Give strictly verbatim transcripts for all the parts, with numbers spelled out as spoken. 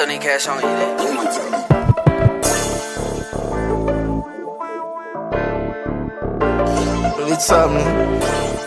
Young nigga cash on you. Really tough, man.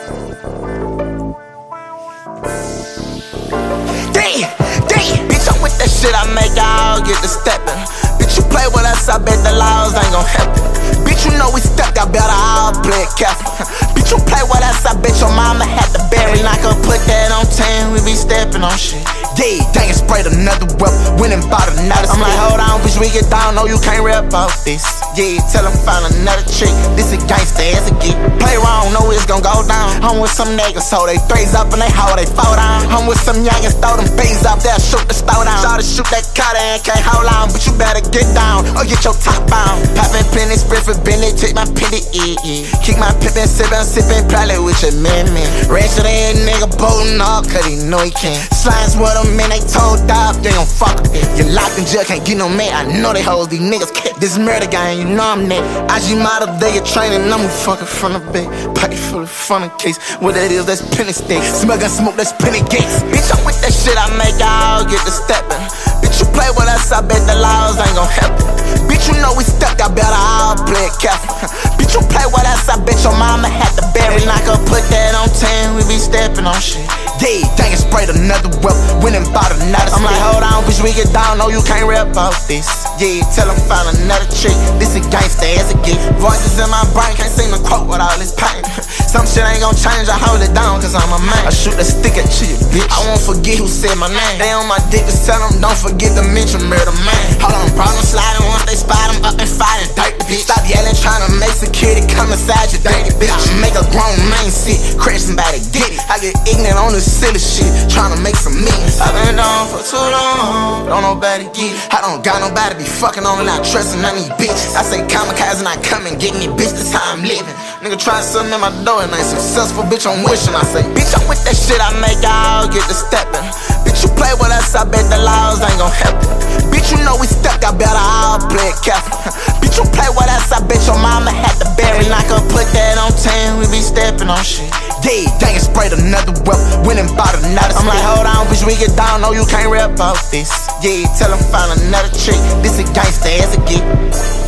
Damn, damn, bitch, I'm with that shit, I make y'all get to steppin'. Bitch, you play with us, I bet the laws ain't gon' help it. Bitch, you know we stuck, I better all play it careful. Bitch, you play with us, I bet your mama had to bury. Not gon' put that on ten, we be steppin' on shit. Yeah, dang it, sprayed another whip, went and bought another. I'm like, hold on, bitch, we get down, no, you can't rap off this. Yeah, tell him find another chick, this a gangsta as a geek. Play wrong, know it's gon' go down. I'm with some niggas, so they threes up and they hoe, they fall down. I'm with some youngins, throw them bees up, they'll shoot the stove down. Try to shoot that cutter and can't hold on, but you better get down or get your top down. Poppin' plenty, sprit for Bentley, take my penny, yeah, yeah. Kick my pippin', sippin', sippin', probably with your man, man. Ratchet ass nigga boltin' up, cause he know he can. Slimes with them, man, they told off, they gon' fuck with it. You locked in jail, can't get no man, I know they hoes, these niggas can't. This murder gang, you know I'm that. I G model, they get training, I'm a fucking front of bed. Pipe full of front of case, what that is, that's penny sticks. Smoke and smoke, that's penny gates. Bitch, I'm with that shit, I make y'all get to steppin'. Bitch, you play with us, I bet the laws ain't gon' help it. Bitch, you know we stuck, I better all play it careful. Bitch, you play with us, I bet your mama had to bury. Not gon' put that on ten, we be steppin' on shit. Yeah, dang it, sprayed another whip, went and bought another. I'm like, hold on, bitch, we get down, no, you can't rap off this. Yeah, tell him find another chick, this a gangsta as a gift. Voices in my brain, can't sing the quote with all this pain. Some shit ain't gon' change, I hold it down, cause I'm a man. I shoot a stick at you, bitch, I won't forget who said my name. They on my dick, just tell them, don't forget to mention murder man. Hold on, problem sliding, once they spot him up and fighting dirt, bitch. Stop yelling, tryna make security come inside your dirty bitch. I make a grown man sit, crash somebody get it. I get ignorant on this silly shit, tryna make some millions. I've been down for too long, don't nobody get it. I don't got nobody be fucking on me, not trusting none of these bitches. I say kamikaze and I come and get me, bitch, this how I'm living. Nigga try something in my door and ain't successful, bitch, I'm wishing. I say, bitch, I'm with that shit, I make y'all get to steppin'. Bitch, you play with us, I bet the laws ain't gon' help it. Bitch, you know we stuck, I better all play it careful. Bitch, you play with us, I bet your mama had to bury. Not gon' put that on ten, we be steppin' on shit. Yeah, dang it, sprayed another whip, went and bought another. I'm like, hold on, bitch, we get down, no, you can't rap off this. Yeah, tell him find another chick, this a gangsta as a geek.